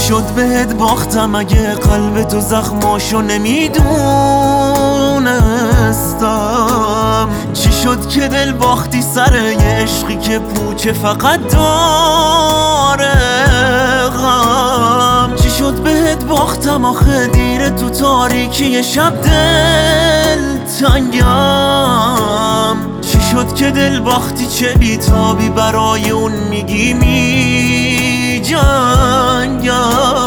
شد بهت باختم اگه قلب تو زخماشو نمیدونستم؟ چی شد که دل باختی سر یه عشقی که پوچه فقط داره غم؟ چی شد بهت باختم آخه دیره تو تاریکی شب دل تنگم؟ چی شد که دل باختی چه بیتابی برای اون میگی می جنگم؟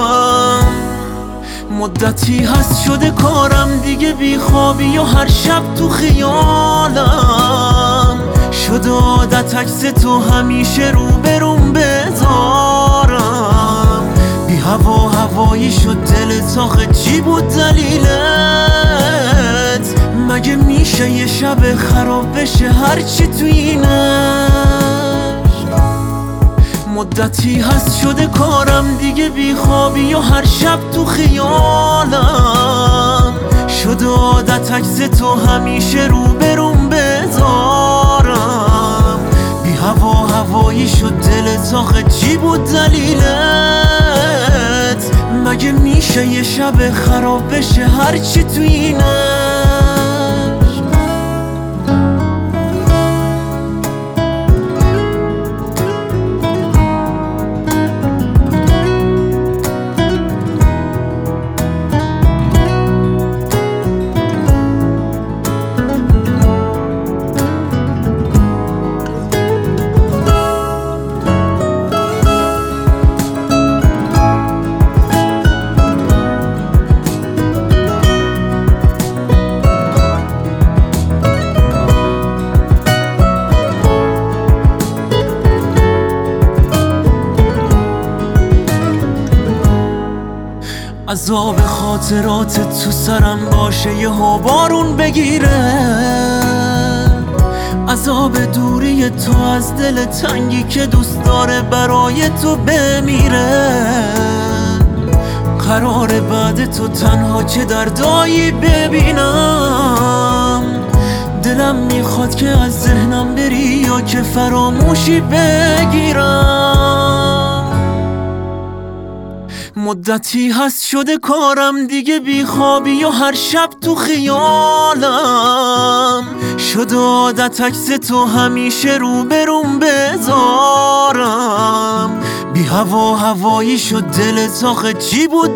مدتی هست شده کارم دیگه بیخوابی و هر شب تو خیالم شده عادت عکس تو همیشه رو بروم بذارم. بی هوا هوایی شد دلت آخه چی بود دلیلت؟ مگه میشه یه شب خراب بشه هرچی تو اینش؟ مدتی هست شده کارم دیگه بیخوابی و هر شب تو خیالم شده عادت عکس تو همیشه رو بروم بذارم. بی هوا هوایی شد دلت آخه چی بود دلیلت؟ مگه میشه یه شب خراب بشه هرچی تو اینش؟ عذاب خاطرات تو سرم باشه یهو بارون بگیره، عذاب دوری تو از دل تنگی که دوست داره برای تو بمیره. قراره بعد تو تنها چه دردایی ببینم؟ دلم میخواد که از ذهنم بری یا که فراموشی بگیرم. مدتی هست شده کارم دیگه بیخوابی و هر شب تو خیالم شده عادت عکس تو همیشه رو بروم بذارم. بی هوا هوایی شد دلت آخه چی بود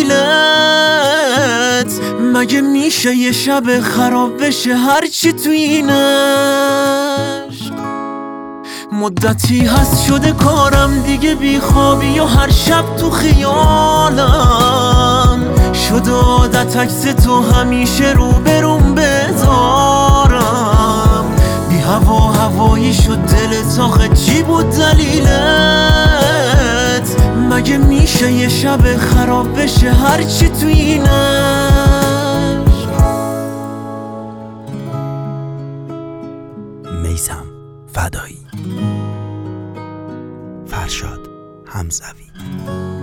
دلیلت؟ مگه میشه یه شب خراب بشه هرچی تو اینش؟ مدتی هست شده کارم دیگه بیخوابی و هر شب تو خیالم شده عادت عکس تو همیشه رو بروم بذارم. بی هوا هوایی شد دلت آخه چی بود دلیلت؟ مگه میشه یه شب خراب بشه هرچی تو اینش؟ میثم فدایی، فرشاد حمزوی.